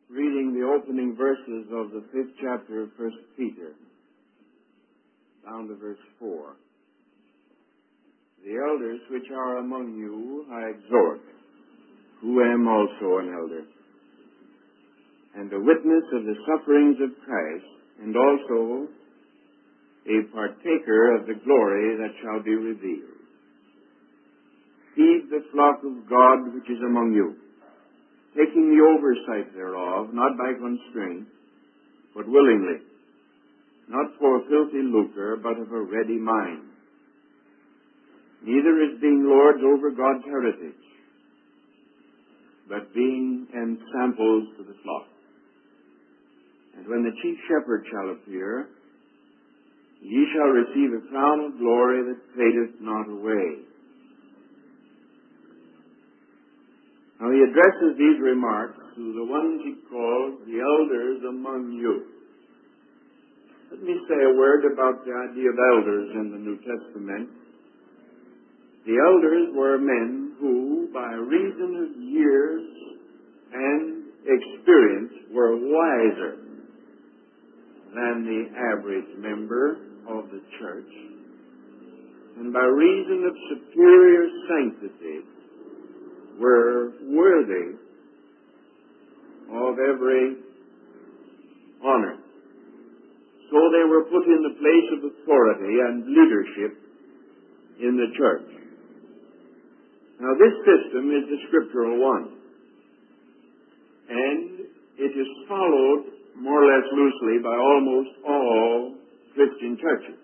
reading the opening verses of the 5th chapter of 1 Peter, down to verse 4. The elders which are among you I exhort, who am also an elder, and a witness of the sufferings of Christ, and also a partaker of the glory that shall be revealed. Feed the flock of God which is among you, taking the oversight thereof, not by constraint, but willingly, not for filthy lucre, but of a ready mind. Neither as being lords over God's heritage, but being ensamples to the flock. And when the chief shepherd shall appear, ye shall receive a crown of glory that fadeth not away. Now he addresses these remarks to the ones he calls the elders among you. Let me say a word about the idea of elders in the New Testament. The elders were men who, by reason of years and experience, were wiser than the average member of the church, and by reason of superior sanctity, were worthy of every honor. So they were put in the place of authority and leadership in the church. Now this system is the scriptural one, and it is followed more or less loosely by almost all Christian churches.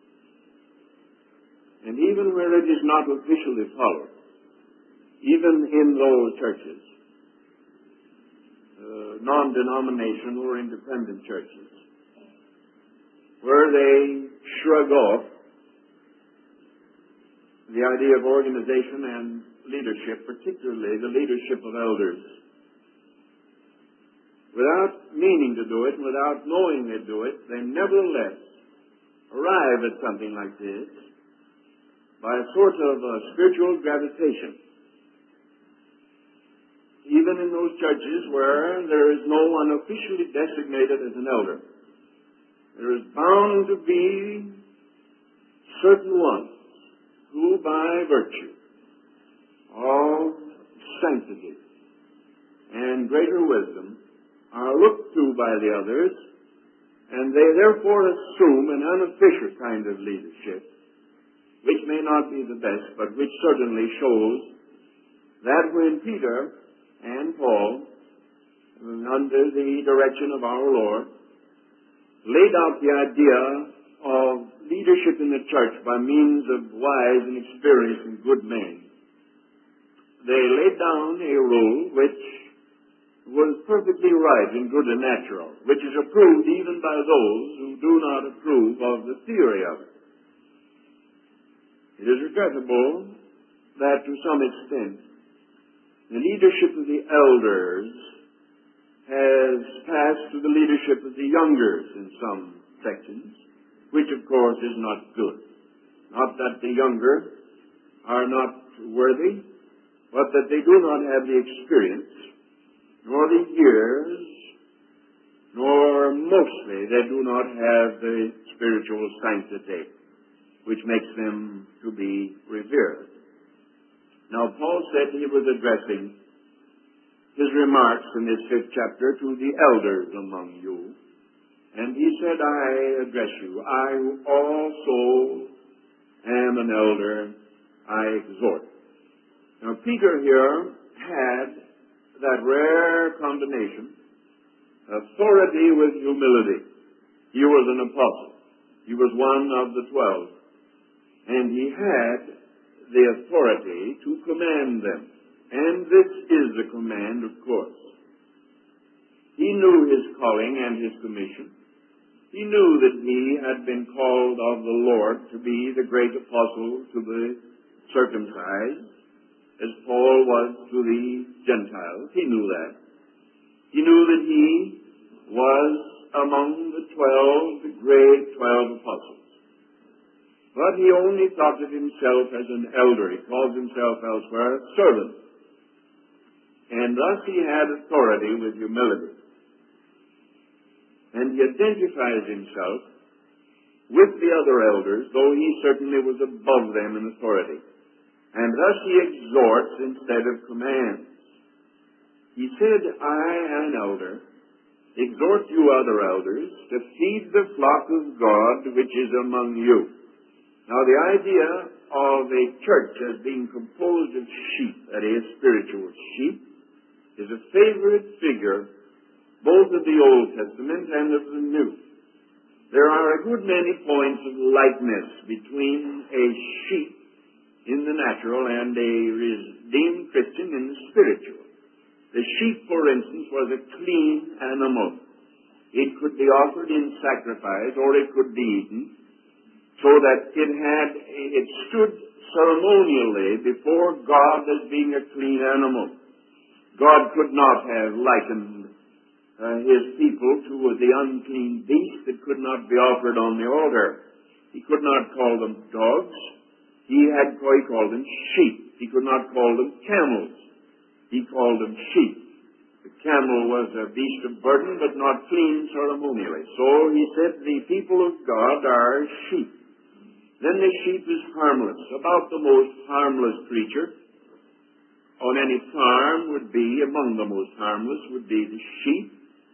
And even where it is not officially followed, even in those churches, non-denominational or independent churches, where they shrug off the idea of organization and leadership, particularly the leadership of elders, without meaning to do it, without knowing they do it, they nevertheless arrive at something like this by a sort of spiritual gravitation. Even in those churches where there is no one officially designated as an elder, there is bound to be certain ones who, by virtue of sanctity and greater wisdom, are looked to by the others, and they therefore assume an unofficial kind of leadership, which may not be the best, but which certainly shows that when Peter and Paul, under the direction of our Lord, laid out the idea of leadership in the church by means of wise and experienced and good men, they laid down a rule which was perfectly right and good and natural, which is approved even by those who do not approve of the theory of it. It is regrettable that to some extent the leadership of the elders has passed to the leadership of the youngers in some sections, which of course is not good. Not that the younger are not worthy, but that they do not have the experience, nor the years, nor mostly they do not have the spiritual sanctity, which makes them to be revered. Now, Paul said he was addressing his remarks in this 5th chapter to the elders among you. And he said, I address you. I also am an elder. I exhort. Now, Peter here had that rare combination, authority with humility. He was an apostle. He was one of the 12. And he had the authority to command them. And this is the command, of course. He knew his calling and his commission. He knew that he had been called of the Lord to be the great apostle to the circumcised, as Paul was to the Gentiles. He knew that. He knew that he was among the 12, the great 12 apostles. But he only thought of himself as an elder. He calls himself elsewhere a servant. And thus he had authority with humility. and he identifies himself with the other elders, though he certainly was above them in authority. And thus he exhorts instead of commands. He said, I, an elder, exhort you other elders to feed the flock of God which is among you. Now the idea of a church as being composed of sheep, that is, spiritual sheep, is a favorite figure both of the Old Testament and of the New. There are a good many points of likeness between a sheep in the natural and a redeemed Christian in the spiritual. The sheep, for instance, was a clean animal. It could be offered in sacrifice or it could be eaten, so that it stood ceremonially before God as being a clean animal. God could not have likened his people to the unclean beast that could not be offered on the altar. He could not call them dogs. He called them sheep. He could not call them camels. He called them sheep. The camel was a beast of burden, but not clean ceremonially. So he said the people of God are sheep. Then the sheep is harmless. About the most harmless creature on any farm among the most harmless would be the sheep.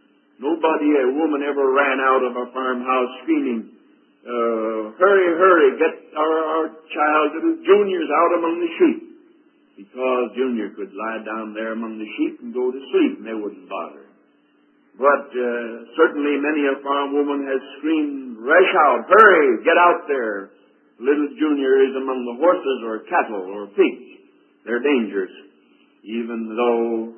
A woman ever ran out of a farmhouse screaming, hurry, hurry, get our child, little Junior's out among the sheep. Because Junior could lie down there among the sheep and go to sleep, and they wouldn't bother him. But certainly many a farm woman has screamed, rush out, hurry, get out there. Little Junior is among the horses or cattle or pigs. They're dangerous, even though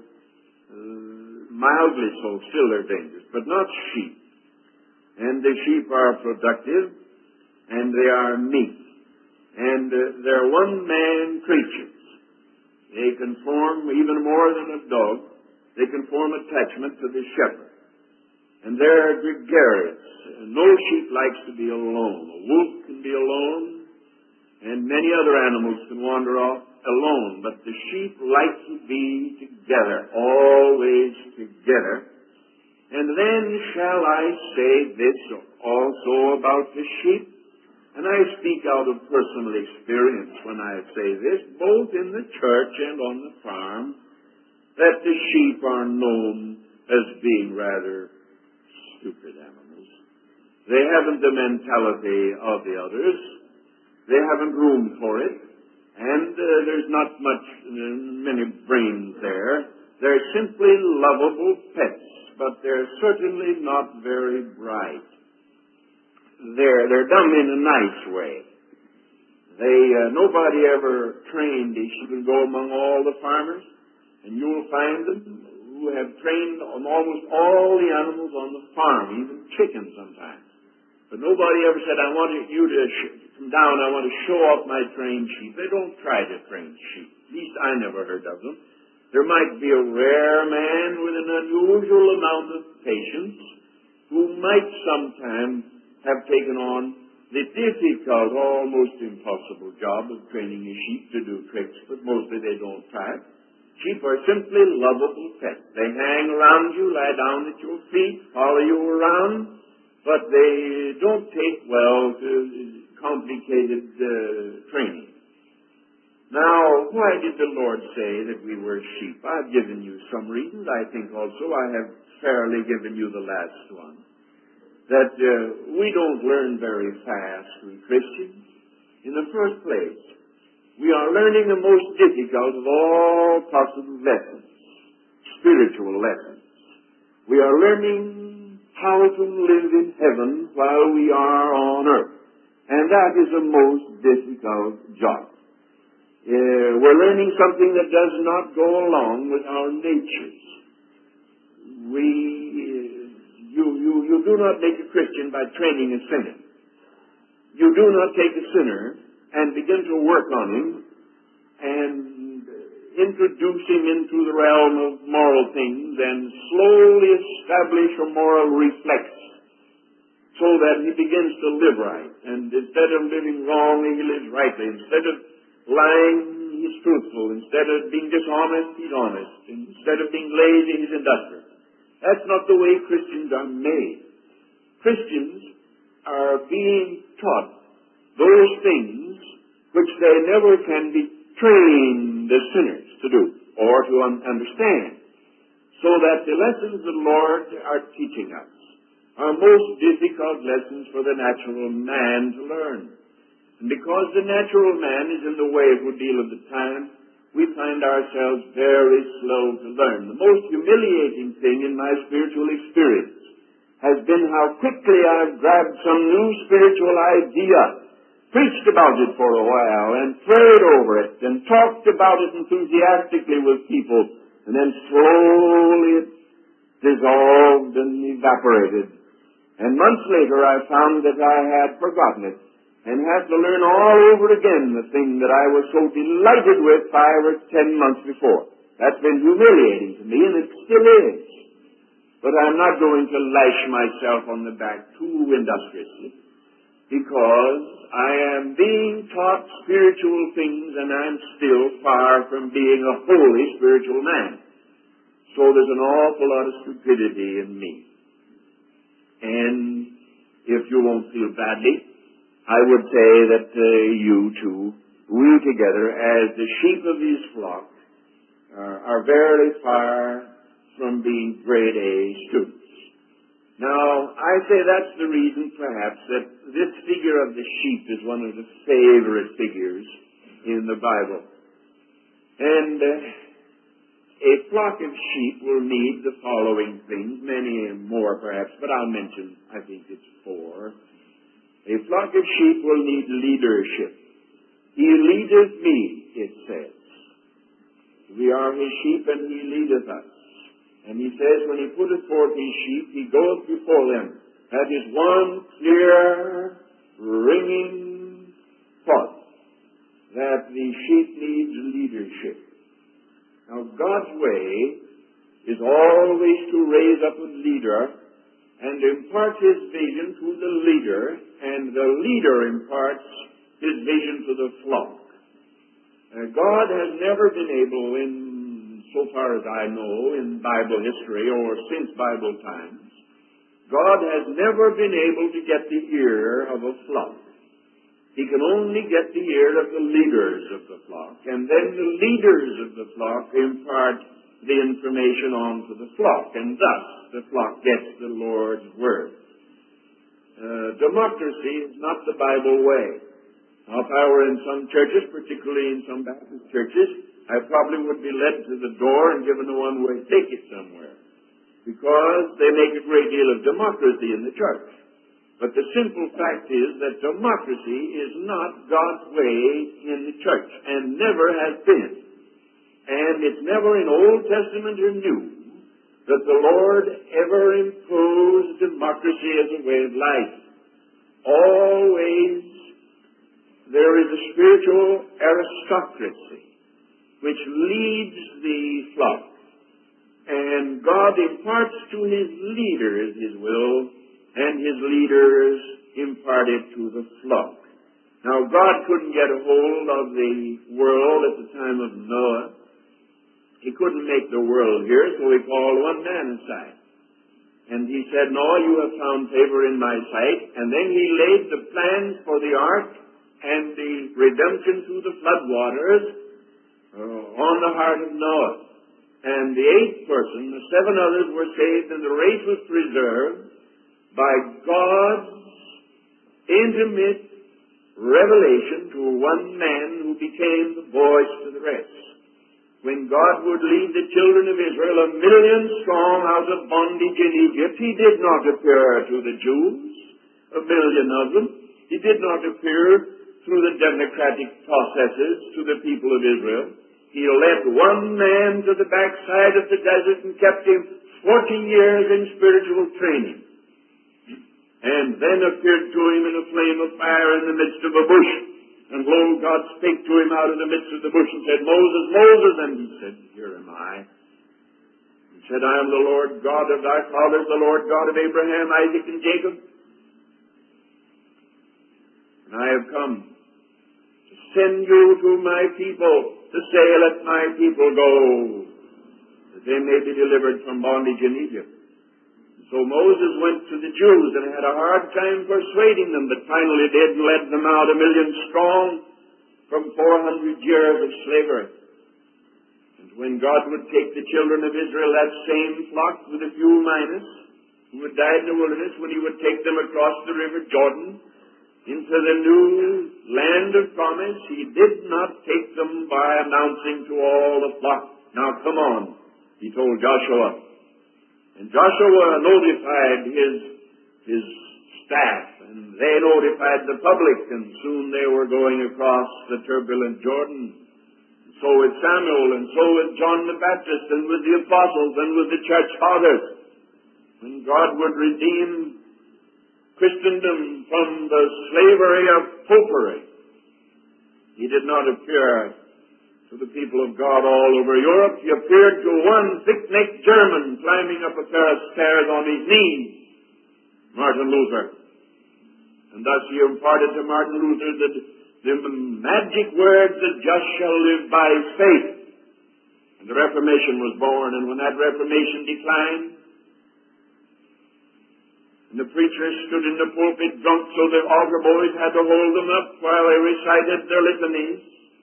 mildly so, still they're dangerous, but not sheep. And the sheep are productive, and they are meek. And they're one-man creatures. They can form, even more than a dog, they can form attachment to the shepherd. And they're gregarious. No sheep likes to be alone. A wolf can be alone, and many other animals can wander off alone. But the sheep like to be together, always together. And then shall I say this also about the sheep? And I speak out of personal experience when I say this, both in the church and on the farm, that the sheep are known as being rather stupid animals. They haven't the mentality of the others. They haven't room for it. And there's not many brains there. They're simply lovable pets, but they're certainly not very bright. They're done in a nice way. Nobody ever trained these. You can go among all the farmers, and you'll find them who have trained on almost all the animals on the farm, even chickens sometimes. But nobody ever said, I want you to come down, I want to show off my trained sheep. They don't try to train sheep. At least I never heard of them. There might be a rare man with an unusual amount of patience who might sometimes have taken on the difficult, almost impossible job of training a sheep to do tricks, but mostly they don't try. Sheep are simply lovable pets. They hang around you, lie down at your feet, follow you around, but they don't take well to complicated training. Now, why did the Lord say that we were sheep? I've given you some reasons. I think also I have fairly given you the last one. That we don't learn very fast, we Christians. In the first place, we are learning the most difficult of all possible lessons, spiritual lessons. We are learning how to live in heaven while we are on earth. And that is the most difficult job. We're learning something that does not go along with our natures. You do not make a Christian by training a sinner. You do not take a sinner and begin to work on him and introduce him into the realm of moral things and slowly establish a moral reflex so that he begins to live right. And instead of living wrongly, he lives rightly. Instead of lying, he's truthful. Instead of being dishonest, he's honest. Instead of being lazy, he's industrious. That's not the way Christians are made. Christians are being taught those things which they never can be trained as sinners to do or to understand. So that the lessons the Lord are teaching us are most difficult lessons for the natural man to learn. And because the natural man is in the way a good deal of the time, we find ourselves very slow to learn. The most humiliating thing in my spiritual experience has been how quickly I've grabbed some new spiritual idea, preached about it for a while, and prayed over it, and talked about it enthusiastically with people, and then slowly it dissolved and evaporated. And months later I found that I had forgotten it, and had to learn all over again the thing that I was so delighted with 5 or 10 months before. That's been humiliating to me, and it still is. But I'm not going to lash myself on the back too industriously, because I am being taught spiritual things, and I'm still far from being a holy spiritual man. So there's an awful lot of stupidity in me. And if you won't feel badly, I would say that you two, we together, as the sheep of his flock, are very far from being grade A students. Now, I say that's the reason, perhaps, that this figure of the sheep is one of the favorite figures in the Bible. And a flock of sheep will need the following things, many more perhaps, but I'll mention, I think it's 4. A flock of sheep will need leadership. He leadeth me, it says. We are his sheep, and he leadeth us. And he says, when he putteth forth his sheep, he goeth before them. That is one clear, ringing thought, that the sheep needs leadership. Now, God's way is always to raise up a leader and impart his vision to the leader, and the leader imparts his vision to the flock. God has never been able, so far as I know, in Bible history or since Bible times, God has never been able to get the ear of a flock. He can only get the ear of the leaders of the flock, and then the leaders of the flock impart the information on to the flock, and thus the flock gets the Lord's word. Democracy is not the Bible way. Now, if I were in some churches, particularly in some Baptist churches, I probably would be led to the door and given a one-way ticket somewhere, because they make a great deal of democracy in the church. But the simple fact is that democracy is not God's way in the church, and never has been. And it's never in Old Testament or New that the Lord ever imposed democracy as a way of life. Always there is a spiritual aristocracy which leads the flock. And God imparts to his leaders his will, and his leaders impart it to the flock. Now, God couldn't get a hold of the world at the time of Noah. He couldn't make the world here, so he called one man aside. And he said, "Noah, you have found favor in my sight." And then he laid the plans for the ark and the redemption through the flood waters on the heart of Noah. And the 8th person, the 7 others were saved, and the race was preserved by God's intimate revelation to one man who became the voice to the rest. When God would lead the children of Israel 1,000,000 strong out of bondage in Egypt, he did not appear to the Jews, 1,000,000 of them. He did not appear through the democratic processes to the people of Israel. He led one man to the backside of the desert and kept him 40 years in spiritual training. And then appeared to him in a flame of fire in the midst of a bush. And lo, God spake to him out of the midst of the bush and said, "Moses, Moses." And he said, "Here am I." He said, "I am the Lord God of thy fathers, the Lord God of Abraham, Isaac, and Jacob. And I have come to send you to my people, to say, let my people go, that they may be delivered from bondage in Egypt." So Moses went to the Jews and had a hard time persuading them, but finally did and led them out 1,000,000 strong from 400 years of slavery. And when God would take the children of Israel, that same flock with a few minus, who had died in the wilderness, when he would take them across the river Jordan into the new land of promise, he did not take them by announcing to all the flock, "Now come on," he told Joshua. And Joshua notified his staff, and they notified the public, and soon they were going across the turbulent Jordan. So with Samuel, and so with John the Baptist, and with the apostles, and with the church fathers. When God would redeem Christendom from the slavery of popery, he did not appear to the people of God all over Europe. He appeared to one thick-necked German climbing up a pair of stairs on his knees, Martin Luther. And thus he imparted to Martin Luther the magic words, "The just shall live by faith." And the Reformation was born, and when that Reformation declined, and the preachers stood in the pulpit drunk so the altar boys had to hold them up while they recited their litanies,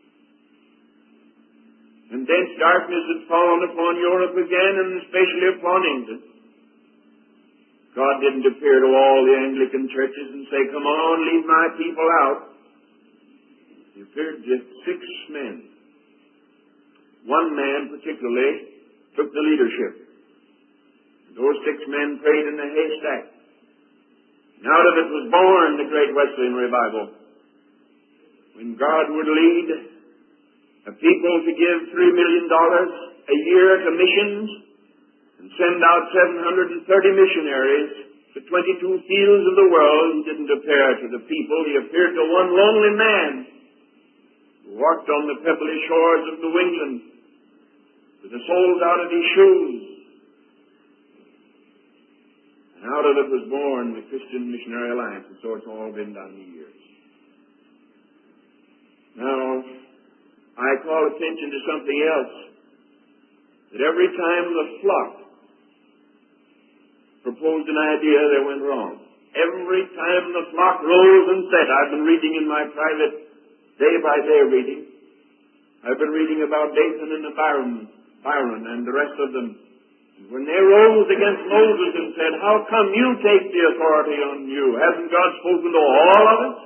and dense darkness had fallen upon Europe again, and especially upon England, God didn't appear to all the Anglican churches and say, "Come on, lead my people out." He appeared to 6 men. One man particularly took the leadership. And those 6 men prayed in the haystack. And out of it was born the great Wesleyan revival. When God would lead a people to give $3 million a year to missions and send out 730 missionaries to 22 fields of the world, he didn't appear to the people. He appeared to one lonely man who walked on the pebbly shores of New England with the soles out of his shoes. And out of it was born the Christian Missionary Alliance, and so it's all been down the years. Now, I call attention to something else. That every time the flock proposed an idea, they went wrong. Every time the flock rose and said, I've been reading in my private day-by-day reading, I've been reading about Dathan and Byron and the rest of them. And when they rose against Moses and said, how come you take the authority on you? Hasn't God spoken to all of us?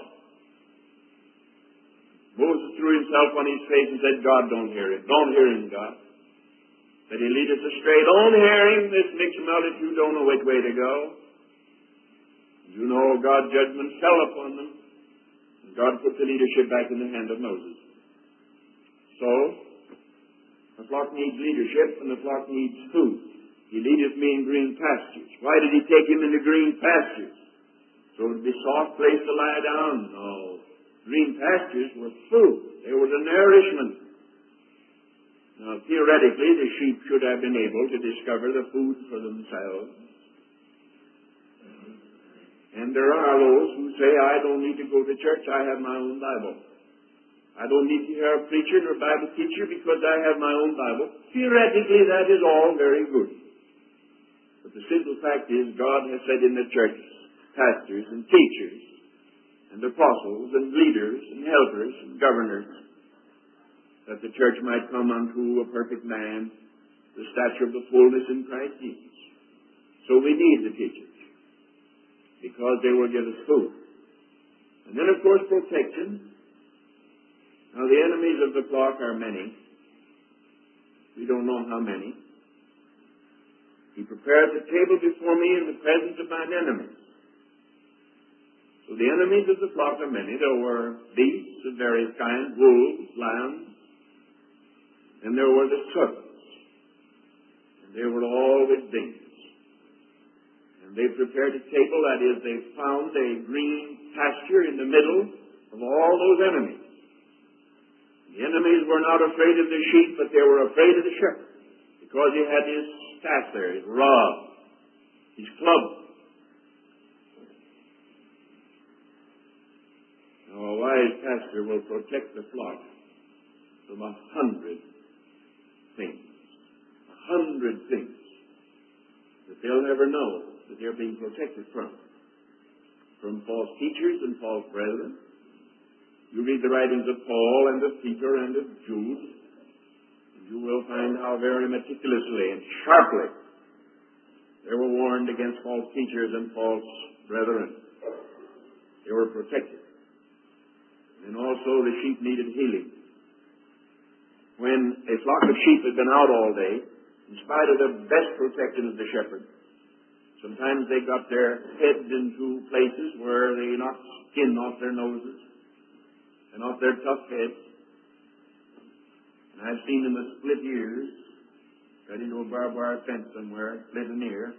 Moses threw himself on his face and said, God, don't hear it. Don't hear him, God. That he lead us astray. Don't hear him. This mixed multitude don't know which way to go. You know God's judgment fell upon them. And God put the leadership back in the hand of Moses. So, the flock needs leadership and the flock needs food. He leadeth me in green pastures. Why did he take him into green pastures? So it would be a soft place to lie down? No. Green pastures were food. They were the nourishment. Now, theoretically, the sheep should have been able to discover the food for themselves. And there are those who say, I don't need to go to church, I have my own Bible. I don't need to hear a preacher or Bible teacher because I have my own Bible. Theoretically, that is all very good. But the simple fact is, God has said in the church, pastors and teachers, and apostles and leaders and helpers and governors, that the church might come unto a perfect man, the stature of the fullness in Christ Jesus. So we need the teachers, because they will give us food. And then, of course, protection. Now, the enemies of the flock are many. We don't know how many. He prepared the table before me in the presence of mine enemies. So the enemies of the flock are many. There were beasts of various kinds, wolves, lions, and there were the serpents. And they were all with dangerous. And they prepared a table, that is, they found a green pasture in the middle of all those enemies. The enemies were not afraid of the sheep, but they were afraid of the shepherd, because he had his staff there, his rod, his club. Now, a wise pastor will protect the flock from 100 things. 100 things that they'll never know that they're being protected from false teachers and false brethren. You read the writings of Paul and of Peter and of Jude, and you will find how very meticulously and sharply they were warned against false teachers and false brethren. They were protected. And also the sheep needed healing. When a flock of sheep had been out all day, in spite of the best protection of the shepherd, sometimes they got their heads into places where they knocked skin off their noses and off their tough heads. And I've seen them with split ears, got into a barbed wire fence somewhere, split an ear.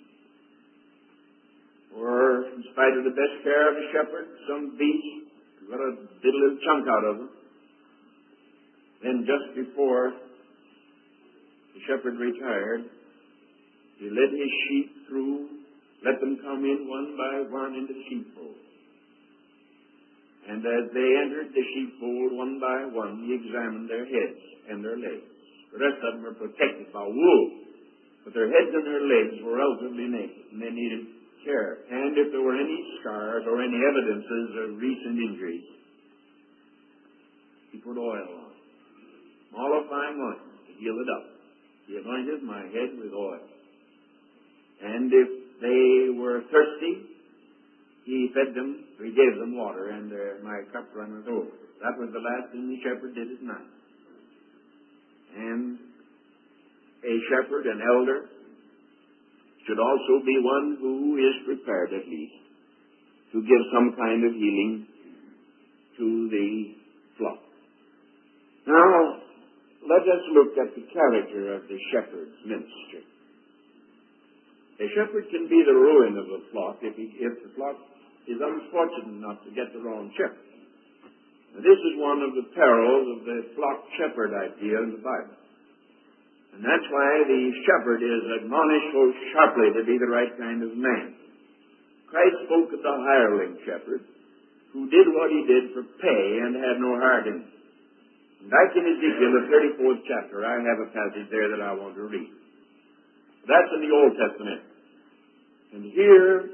Or, in spite of the best care of a shepherd, some beast got a little chunk out of them. Then just before the shepherd retired, he led his sheep through, let them come in one by one into the sheepfold. And as they entered the sheepfold one by one, he examined their heads and their legs. The rest of them were protected by wool, but their heads and their legs were relatively naked, and they needed care. And if there were any scars or any evidences of recent injuries, he put oil on, mollifying oil to heal it up. He anointed my head with oil. And if they were thirsty, he fed them, he gave them water, and my cup runneth over. That was the last thing the shepherd did at night. And a shepherd, an elder, should also be one who is prepared at least to give some kind of healing to the flock. Now, let us look at the character of the shepherd's ministry. A shepherd can be the ruin of a flock if the flock is unfortunate enough to get the wrong shepherd. Now, this is one of the perils of the flock-shepherd idea in the Bible. And that's why the shepherd is admonished so sharply to be the right kind of man. Christ spoke of the hireling shepherd who did what he did for pay and had no heart in it. And back in Ezekiel, the 34th chapter, I have a passage there that I want to read. That's in the Old Testament. And here,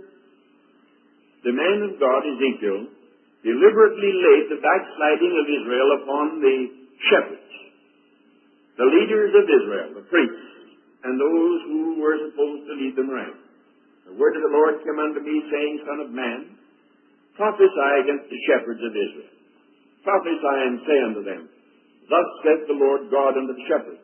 the man of God, Ezekiel, deliberately laid the backsliding of Israel upon the shepherds, the leaders of Israel, the priests, and those who were supposed to lead them right. The word of the Lord came unto me, saying, Son of man, prophesy against the shepherds of Israel. Prophesy and say unto them, Thus saith the Lord God unto the shepherds,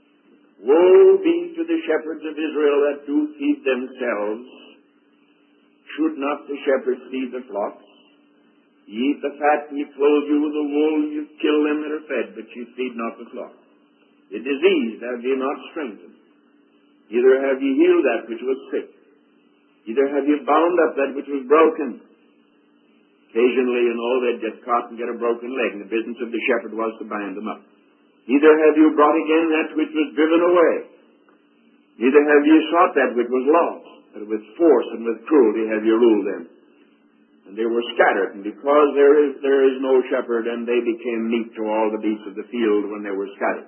Woe be to the shepherds of Israel that do feed themselves. Should not the shepherds feed the flocks? Ye eat the fat, and ye clothe you with the wool, you kill them that are fed, but ye feed not the flock. The disease have ye not strengthened. Neither have ye healed that which was sick. Neither have ye bound up that which was broken. Occasionally, they'd get caught and get a broken leg, and the business of the shepherd was to bind them up. Neither have you brought again that which was driven away. Neither have ye sought that which was lost. But with force and with cruelty have ye ruled them. And they were scattered, and because there is no shepherd, and they became meat to all the beasts of the field when they were scattered.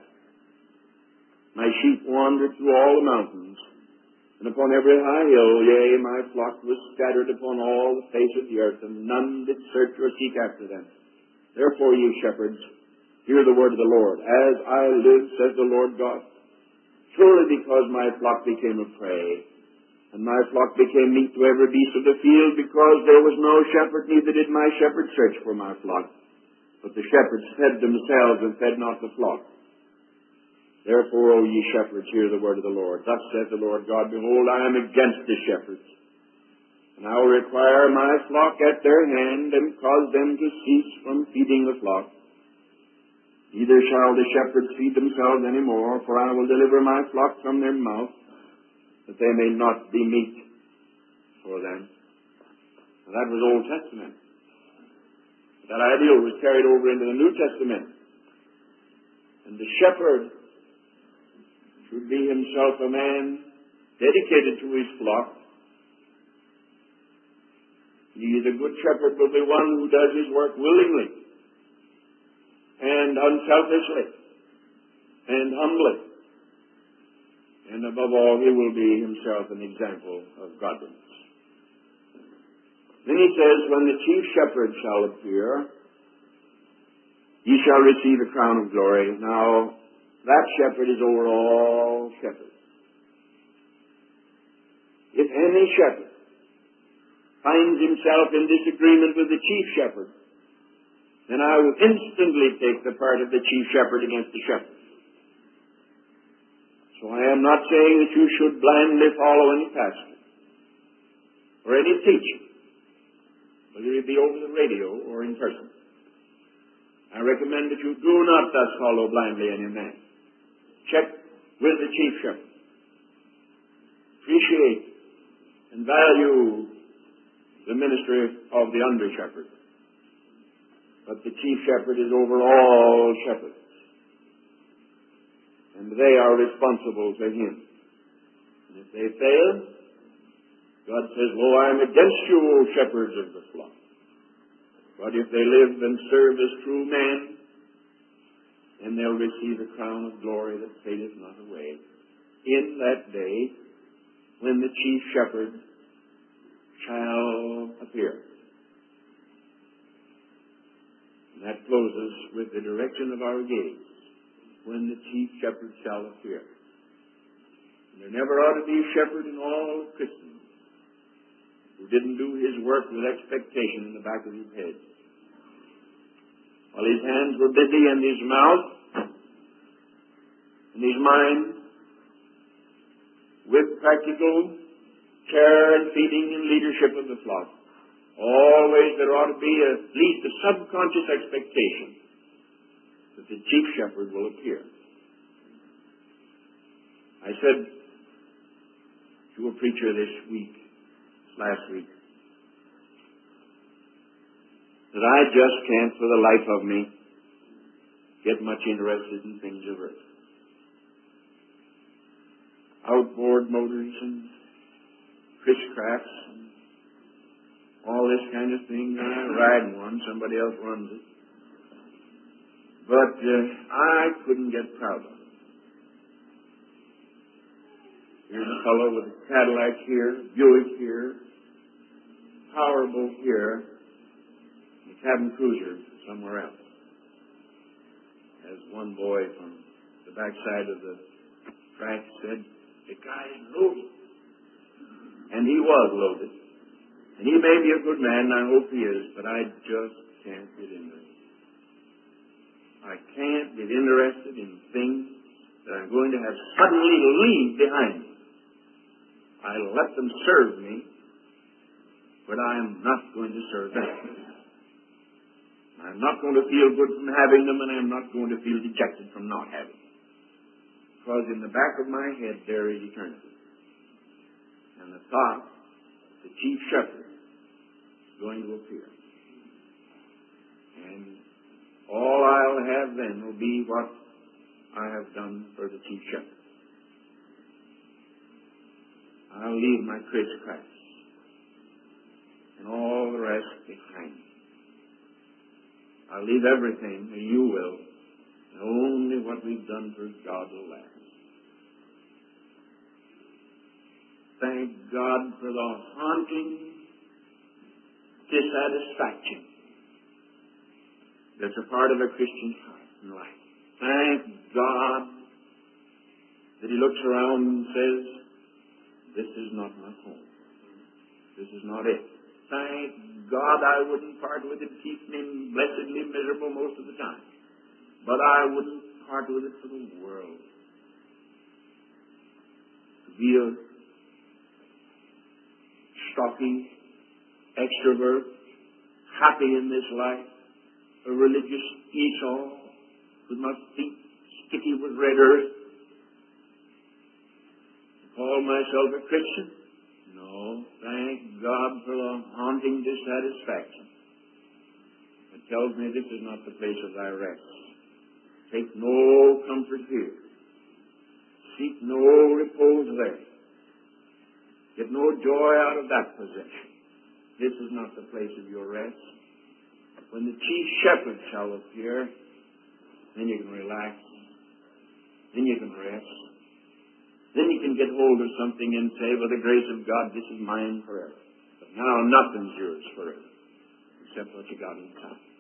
My sheep wandered through all the mountains, and upon every high hill, yea, my flock was scattered upon all the face of the earth, and none did search or seek after them. Therefore, ye shepherds, hear the word of the Lord. As I live, says the Lord God, surely because my flock became a prey, and my flock became meat to every beast of the field, because there was no shepherd, neither did my shepherd search for my flock. But the shepherds fed themselves and fed not the flock. Therefore, O ye shepherds, hear the word of the Lord. Thus saith the Lord God, Behold, I am against the shepherds, and I will require my flock at their hand, and cause them to cease from feeding the flock. Neither shall the shepherds feed themselves any more, for I will deliver my flock from their mouth, that they may not be meat for them. Now, that was Old Testament. That ideal was carried over into the New Testament. And the shepherd should be himself a man dedicated to his flock. The good shepherd will be one who does his work willingly and unselfishly and humbly And above all, he will be himself an example of godliness. Then he says, when the chief shepherd shall appear, ye shall receive a crown of glory. Now, that shepherd is over all shepherds. If any shepherd finds himself in disagreement with the chief shepherd, then I will instantly take the part of the chief shepherd against the shepherd. So I am not saying that you should blindly follow any pastor or any teacher, whether it be over the radio or in person. I recommend that you do not thus follow blindly any man. Check with the chief shepherd. Appreciate and value the ministry of the under shepherd. But the chief shepherd is over all shepherds. And they are responsible to him. And if they fail, God says, lo, I am against you, O shepherds of the flock. But if they live and serve as true men, then they'll receive a crown of glory that fadeth not away in that day when the chief shepherd shall appear. And that closes with the direction of our gaze. When the chief shepherd shall appear. And there never ought to be a shepherd in all of Christendom who didn't do his work with expectation in the back of his head. While his hands were busy and his mouth and his mind with practical care and feeding and leadership of the flock, always there ought to be at least a subconscious expectation that the chief shepherd will appear. I said to a preacher last week, that I just can't for the life of me get much interested in things of earth. Outboard motors and Chris-crafts and all this kind of thing. I ride in one, somebody else runs it. But I couldn't get proud of it. Here's a fellow with a Cadillac here, Buick here, powerboat here, and a cabin cruiser somewhere else. As one boy from the backside of the track said, the guy is loaded. And he was loaded. And he may be a good man, and I hope he is, but I just can't get into it. I can't get interested in things that I'm going to have suddenly leave behind me. I'll let them serve me, but I'm not going to serve them. I'm not going to feel good from having them, and I'm not going to feel dejected from not having them. Because in the back of my head there is eternity. And the thought, the chief shepherd, is going to appear. And all I'll have then will be what I have done for the chief shepherd. I'll leave my Chris-crafts and all the rest behind me. I'll leave everything, or you will, and only what we've done for God will last. Thank God for the haunting dissatisfaction that's a part of a Christian's heart and life. Thank God that he looks around and says, this is not my home. This is not it. Thank God I wouldn't part with it, keep me blessedly miserable most of the time. But I wouldn't part with it for the world. To be a stocky extrovert, happy in this life, a religious Esau with my feet sticky with red earth, call myself a Christian? No, thank God for the haunting dissatisfaction. It tells me this is not the place of thy rest. Take no comfort here. Seek no repose there. Get no joy out of that possession. This is not the place of your rest. When the chief shepherd shall appear, then you can relax. Then you can rest. Then you can get hold of something and say, by the grace of God, this is mine forever. But now nothing's yours forever, except what you got inside.